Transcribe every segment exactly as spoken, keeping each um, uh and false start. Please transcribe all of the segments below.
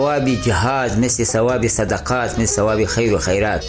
ثواب جهاد مثل ثواب صدقات، مثل ثواب خیر و خیرات.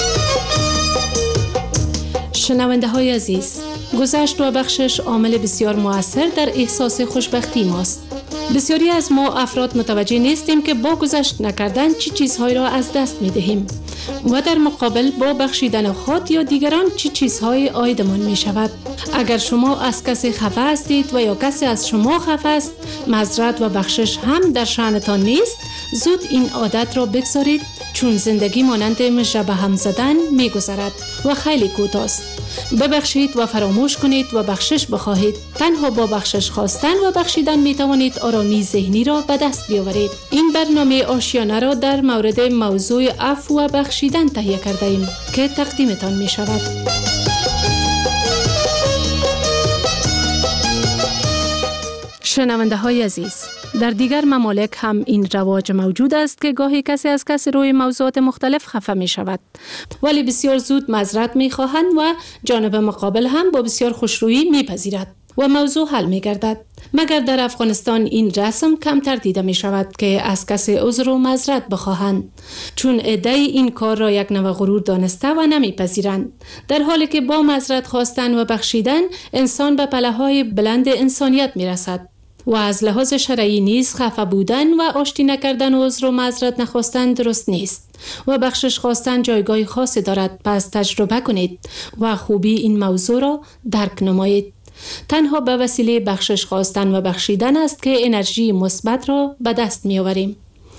شنونده های عزیز، گذشت و بخشش عامل بسیار مؤثر در احساس خوشبختی ماست. بسیاری از ما افراد متوجه نیستیم که با گذشت نکردن چی چیزهایی را از دست می دهیم و در مقابل با بخشیدن خود یا دیگران چی چیزهای عایدمان می شود. اگر شما از کسی خفه هستید و یا کسی از شما خفه است، معذرت و بخشش هم در شأنتان نیست. زود این عادت را بگذارید، چون زندگی مانند مژه به هم زدن می گذرد و خیلی کوتاه است. ببخشید و فراموش کنید و بخشش بخواهید. تنها با بخشش خواستن و بخشیدن می توانید آرامی ذهنی را به دست بیاورید. این برنامه آشیانه را در مورد موضوع عفو و بخشیدن تهیه کرده ایم که تقدیمتان می شود. شنونده های عزیز، در دیگر ممالک هم این رواج موجود است که گاهی کسی از کسی روی موضوعات مختلف خفه می شود، ولی بسیار زود معذرت می خواهند و جانب مقابل هم با بسیار خوشرویی می پذیرد و موضوع حل می گردد. مگر در افغانستان این رسم کمتر دیده می شود که از کسی عذر و معذرت بخواهند، چون عده‌ای این کار را یک نوع غرور دانسته و نمی پذیرند، در حالی که با معذرت خواستن و بخشیدن انسان به پله‌های بلند انسانیت می رسد. و از لحاظ شرعی نیز خفه بودن و آشتی نکردن و عذر و معذرت نخواستن درست نیست و بخشش خواستن جایگاه خاصی دارد. پس تجربه کنید و خوبی این موضوع را درک نمایید. تنها به وسیله بخشش خواستن و بخشیدن است که انرژی مثبت را به دست می آوریم.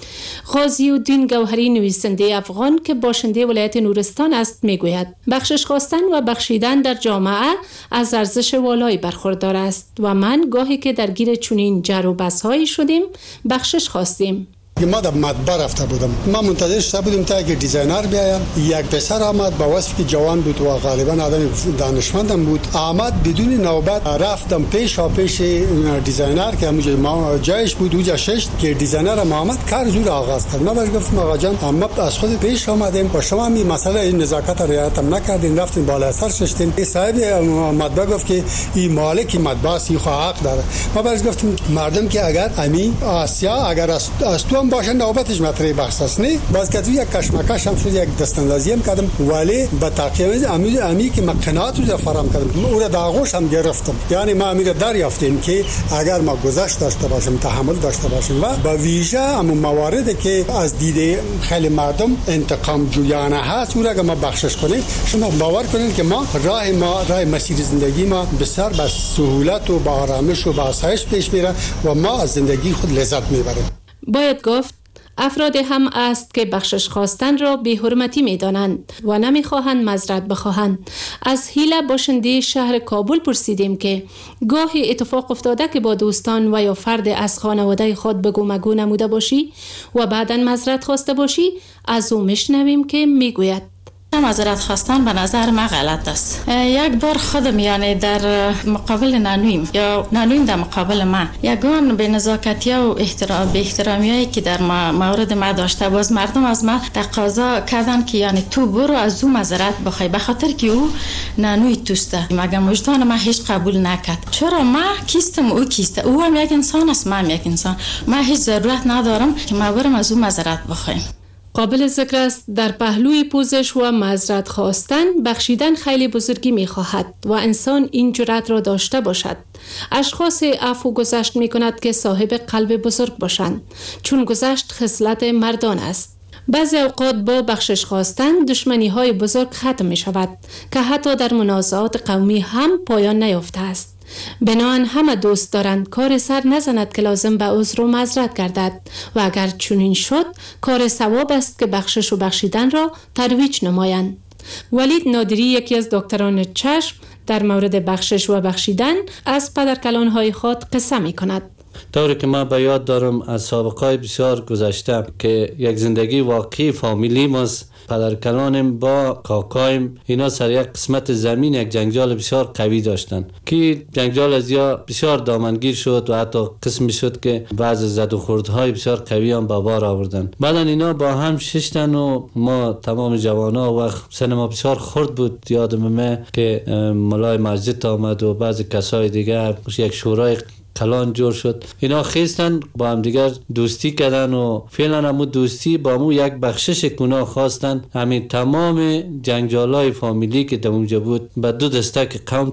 غازی الدین گوهری، نویسنده افغان که باشنده ولایت نورستان است، می گوید بخشش خواستن و بخشیدن در جامعه از ارزش والایی برخوردار است و من گاهی که درگیر چنین جر و بحث‌هایی شدیم بخشش خواستیم. ما در مطبع رفته بودم، ما منتظر شده بودیم تا یک دیزاینر بیاید. یک پسر آمد با وصف که جوان بود و غالبا آدم دانشمندم بود. آمد بدون نوبت، رفتم پیش و پیش دیزاینر که همونجا ما جایش بود، اونجا شش که دیزاینر ما آمد کار زود آغاز کرد. ما بهش گفتم آقا جان، ما از خود پیش آمدیم و شما می مسئله این نزاکت رعایت نکردین، رفتین بالا سر ششتین. صاحب مطبع گفت که این مالک مطبع سی خو حق داره. ما بهش گفتم مردم که اگر امی آسیا اگر از تو باشه نوبتش مطرح بحث است، نه باز که یک کشمکش هم شد، یک دستاندازی هم کردم، ولی با تاکید امی امی که مقنعات رو فراهم کردم، او را در آغوش هم گرفتم. یعنی ما امیر دریافتیم که اگر ما گذشت داشته باشیم، تحمل داشته باشیم و با ویژه اما مواردی که از دید خیلی مردم انتقام جویانه هست، او را ما بخشش کنیم، شما باور کنید که ما راه ما راه مسیر زندگی ما بسیار با سهولت و با آرامش و با آسایش پیش میره و ما از زندگی خود لذت میبریم. باید گفت افراد هم است که بخشش خواستن را بی حرمتی می دانند و نمی خواهند معذرت بخواهند. از هیله باشنده شهر کابل پرسیدیم که گاهی اتفاق افتاده که با دوستان و یا فرد از خانواده خود بگو مگو نموده باشی و بعداً معذرت خواسته باشی؟ از او میشنویم که میگوید معذرت خواستن به نظر من غلط است. یک بار خودم یعنی در مقابل نانویم یا نانویم در مقابل من یگان به نزاکتی و احترام به احترامیایی که در مورد ما داشته، باز مردم از ما تقاضا کردن که یعنی تو برو از او معذرت بخوای به خاطر که او نانوی توسته. مگه وجدان ما هیچ قبول نکرد. چرا ما کیستم او کیسته؟ او هم یک انسان است، من هم یک انسان. ما هیچ ضرورت ندارم که ما برم از او معذرت بخوایم. قابل ذکر است در پهلوی پوزش و معذرت خواستن بخشیدن خیلی بزرگی می خواهد و انسان این جرأت را داشته باشد. اشخاص عفو گذشت می کند که صاحب قلب بزرگ باشند، چون گذشت خصلت مردان است. بعضی اوقات با بخشش خواستن دشمنی های بزرگ ختم می شود که حتی در منازعات قومی هم پایان نیافته است. بنابراین همه دوست دارند کار سر نزند که لازم به عذر و معذرت گردد و اگر چنین شد کار ثواب است که بخشش و بخشیدن را ترویج نمایند. ولید نادری، یکی از دکتران چشم، در مورد بخشش و بخشیدن از پدرکلان‌های خود قصه می کند. طوری که من به یاد دارم از سابقه بسیار گذشته که یک زندگی واقعی فامیلی ماست، پدرکلانم با کاکایم اینا سر یک قسمت زمین یک جنگجال بسیار قوی داشتن که جنگجال از یا بسیار دامنگیر شد و حتی قسمی شد که بعض زد و خوردهای بسیار قوی هم به بار آوردن. بعدا اینا با هم ششتن و ما تمام جوانا و سن ما بسیار خرد بود. یادم من که ملای مسجد آمد و بعض کسای دیگه یک شورای کلان جور شد. اینا خیستن با هم دیگر دوستی کردن و فعلا همون دوستی با همون یک بخشش گناه خواستن. همین تمام جنجالای فامیلی که در اونجا بود به دو دسته قوم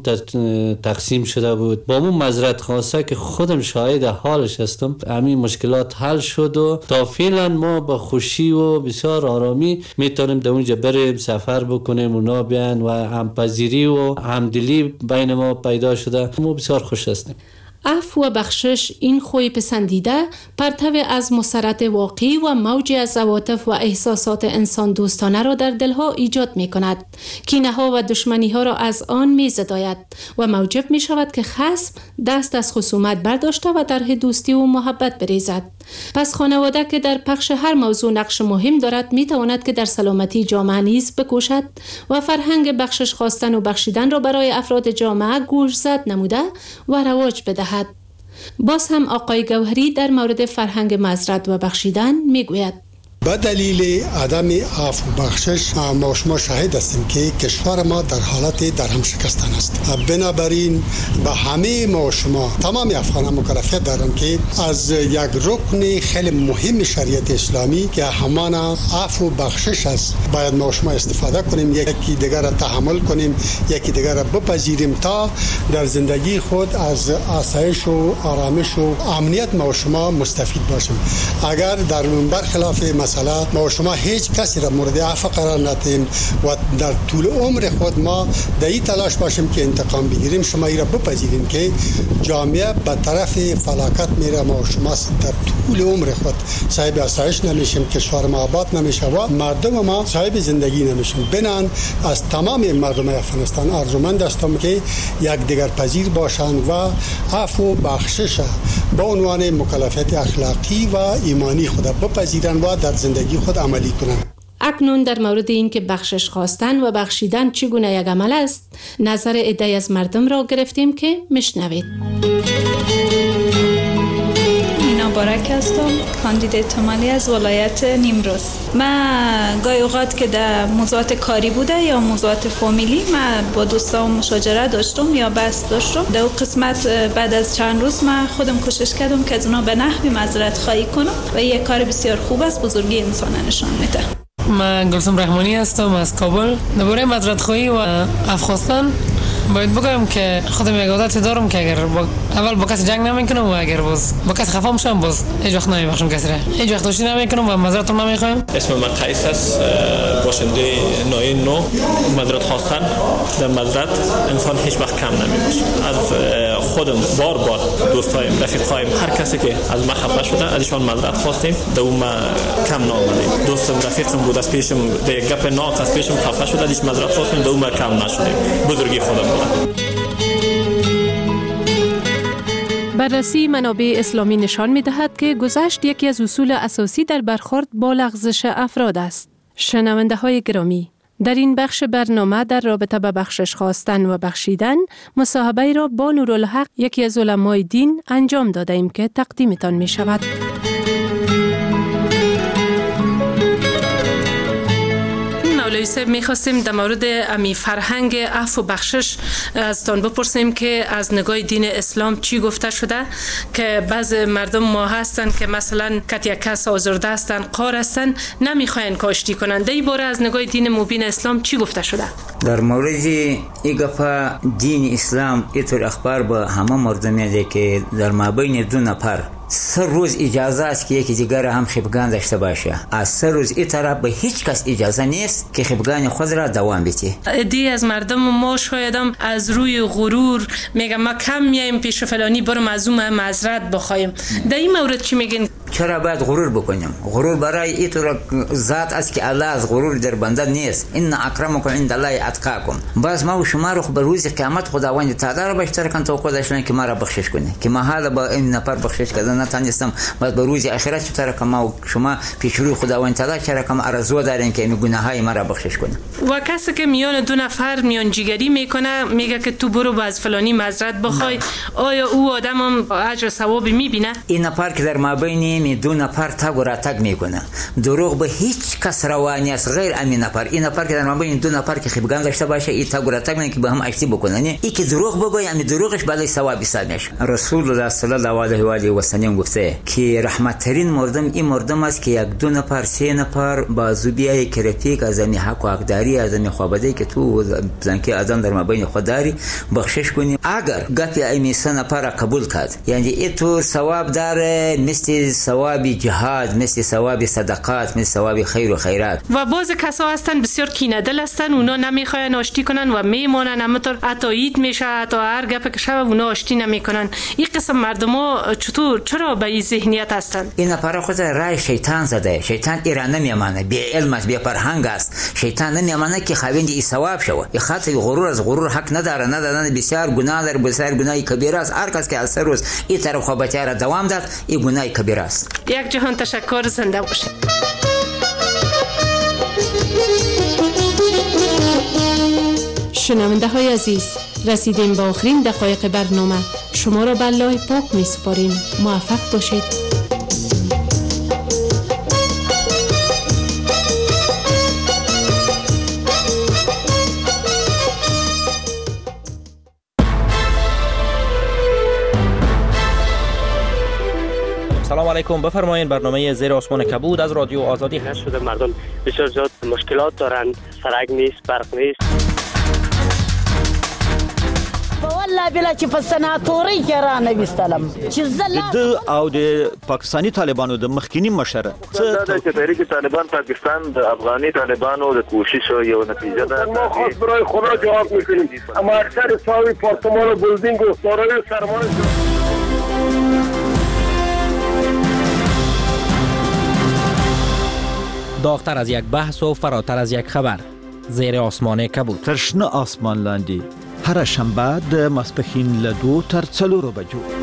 تقسیم شده بود. با همون معذرت خواسته که خودم شاهد حالش هستم، همین مشکلات حل شد و تا فعلا ما با خوشی و بسیار آرامی میتونیم در اونجا بریم سفر بکنیم، اونا بیان و همپذیری و همدلی بین ما پیدا شده. ما بسیار خوش هستیم. عفو و بخشش این خوی پسندیده پرتو از مسرت واقعی و موجی از عواطف و احساسات انسان دوستانه را در دلها ایجاد می کند. کینه ها و دشمنی ها را از آن می زداید و موجب می شود که خصم دست از خصومت برداشته و در دوستی و محبت بریزد. پس خانواده که در پخش هر موضوع نقش مهم دارد می تواند که در سلامتی جامعه نیز بکوشد و فرهنگ بخشش خواستن و بخشیدن را برای افراد جامعه گوشزد نموده و رواج بدهد. باز هم آقای گوهری در مورد فرهنگ معذرت و بخشیدن میگوید: به دلیل عدم عفو بخشش ما شما شاهد هستیم که کشور ما در حالت درهم شکستن است. بنابراین به همه ما شما تمام افغانان مکلفیت دارند که از یک رکن خیلی مهم شریعت اسلامی که همان عفو بخشش است باید ما شما استفاده کنیم، یکی دیگر را تحمل کنیم، یکی دیگر را بپذیریم تا در زندگی خود از آسایش و آرامش و امنیت ما شما مستفید باشیم. اگر در برخلاف مثلا ما شما هیچ کسی را مورد عفو قرار ندیم و در طول عمر خود ما در این تلاش باشیم که انتقام بگیریم، شما این را بپذیریم که جامعه به طرف فلاکت میره، ما شما در طول عمر خود صاحب آسایش نمیشیم، کشور ما آباد نمیشه و مردم ما صاحب زندگی نمیشیم. بنان از تمام مردم افغانستان آرزومند هستم که یک دیگر پذیر باشند و عفو بخشش با عنوان مکلفیت اخلاقی و ایمانی خود بپذیرند و در زندگی خود عملی کنند. اکنون در مورد این که بخشش خواستن و بخشیدن چگونه یک عمل است، نظر عده‌ای از مردم را گرفتیم که میشنوید. مبارک هستم، کاندیدات مالی از ولایت نیمروز. من گاهی اوقات که در موضوعات کاری بوده یا موضوعات فامیلی من با دوستام مشاجره داشتم یا بحث داشتم. در اون قسمت بعد از چند روز من خودم کوشش کردم که از اونا به نحوی معذرت خواهی کنم و یک کار بسیار خوب است، بزرگی انسان نشان میده. من گلسم رحمانی هستم از کابل. درباره معذرت خواهی و عفو خواستن باید بگم که خودم یک عادت دارم که اگر با اول با کسی جنگ نمیکنم و اگر باز با کسی خفا میشم باز هیچ وقت نمیبخشم کسی را، هیچ وقت دوستی نمیکنم و معذرت نمیخوایم. اسم من قیس است، باشنده نوع نو. معذرت خواستن در معذرت انسان هیچ وقت کم نمیباشه. از خودم بار بار دوستایم، رفیقایم، هر کسی که از ما خفا شده ازشون معذرت خواستیم، در اون ما کم نآمدیم. دوستم رفیقم بود از پیشم در یک گپ ناک از پیشم خفا شده، ازش معذرت خواستیم، در اون ما کم نشدیم. بزرگی خودم. بررسی منابع اسلامی نشان می دهد که گذشت یکی از اصول اساسی در برخورد با لغزش افراد است. شنونده های گرامی، در این بخش برنامه در رابطه با بخشش خواستن و بخشیدن مصاحبه را با نورالحق یکی از علمای دین انجام داده ایم که تقدیمتان می شود. یوسف می‌خواستیم در مورد امی فرهنگ عفو و بخشش ازتان بپرسیم که از نگاه دین اسلام چی گفته شده، که بعض مردم ما هستن که مثلا کتی کس آزرده هستن، قار هستن، نمیخواین کاشتی کنن. در این باره از نگاه دین مبین اسلام چی گفته شده؟ در مورد این گفته دین اسلام اینطور اخبار با همه مردم میده که در مابین دو نفر سه روز اجازه است که یکی دیگر هم خفگان داشته باشه. از سه روز این طرف به هیچ کس اجازه نیست که خفگان خود را دوام بده. دی از مردم ما شایدم از روی غرور میگم ما کم میایم پیش فلانی برم از اون معذرت بخوایم. در این مورد چی میگین؟ چرا باید غرور بکنیم؟ غرور برای این طور ذات است که الله از غرور در بنده نیست. ان اکرمکم عند الله اتقاکم. باز ما و شما رو به روز قیامت خداوند تعالی را بیشتر کن توقع داشتن که ما را بخشش کنه، که ما حالا با این نفر بخشش کردن نتونستم، بعد به روز آخرت چطور که ما و شما پیش روی خداوند تعالی چرا که آرزو دارین که این گناههای ما را بخشش کنه. و کسی که میان دو نفر میان جیگری میکنه میگه که تو برو باز فلانی معذرت بخوای، آیا او آدم هم اجر ثواب میبینه؟ این نفر که در مابین می دو نفر تگ و راتگ میکنه. دروغ به هیچ کس روانی است غیر امین نفر. این نفر که در مابین دو نفر که خیبگان داشته باشه این تگ و راتگ میکنه که به هم آشتی بکنن. این که دروغ بگه همین دروغش بالای ثواب حساب میشه. رسول الله صلی الله علیه و آله و سلم گفته که رحمت ترین مردم این مردم است که یک دو نفر سه نفر بازو بیای که رفیق از می حق و حقداری از می خوابده که تو زنکی ازم در مابین خود داری بخشش کنی. اگر گپی ایمی سه نفر قبول کرد یعنی این تو ثواب داره مثل ثواب جهاد، مثل ثواب صدقات، مثل ثواب خیر و خیرات. و بعض کسا هستن بسیار کینه دل هستن، اونا نمیخواین آشتی کنن و میمونن، همونطور حتی عید میشه حتی هر گپ که شب اونا آشتی نمیکنن. این قسم مردما چطور چرا به این ذهنیت هستن؟ این نفر خود رای شیطان زده. شیطان ایران نمیامانه، بی علم است، بی فرهنگ است. شیطان نمیامانه که خاوند این ثواب شوه. این خاطر غرور از غرور حق نداره. ندادن بسیار گناه داره، بسیار گناه کبیره است. هر کس که از سر روز این طرف خوابتی را دوام داد این گناه کبیره است. یک جهان تشکر، زنده باشید. شنونده های عزیز، رسیدیم به آخرین دقایق برنامه. شما را به الله پاک می سپاریم. موفق باشید. سلام علیکم. بفرمایید برنامه زیر آسمان کبود از رادیو آزادی هست. شده مردم بسیار زیاد مشکلات دارن، سرک نیست، برق نیست. والله بلا چې په سناتوري کې را نه وستلم چې زلا د او د پاکستاني طالبانو د مخکینی مشر څه د تحریک طالبان پاکستان د افغاني طالبانو د کوشش یو نتیجه ده. ما خاص برای خدا جواب میکنیم. اما اکثر ساوی پارتمان و بلدینگ و دارای سرمایه داغتر از یک بحث و فراتر از یک خبر. زیر آسمان کبود. ترشنه آسمان لاندی هر شنبه د ماسپښین له دو تر څلورو بجو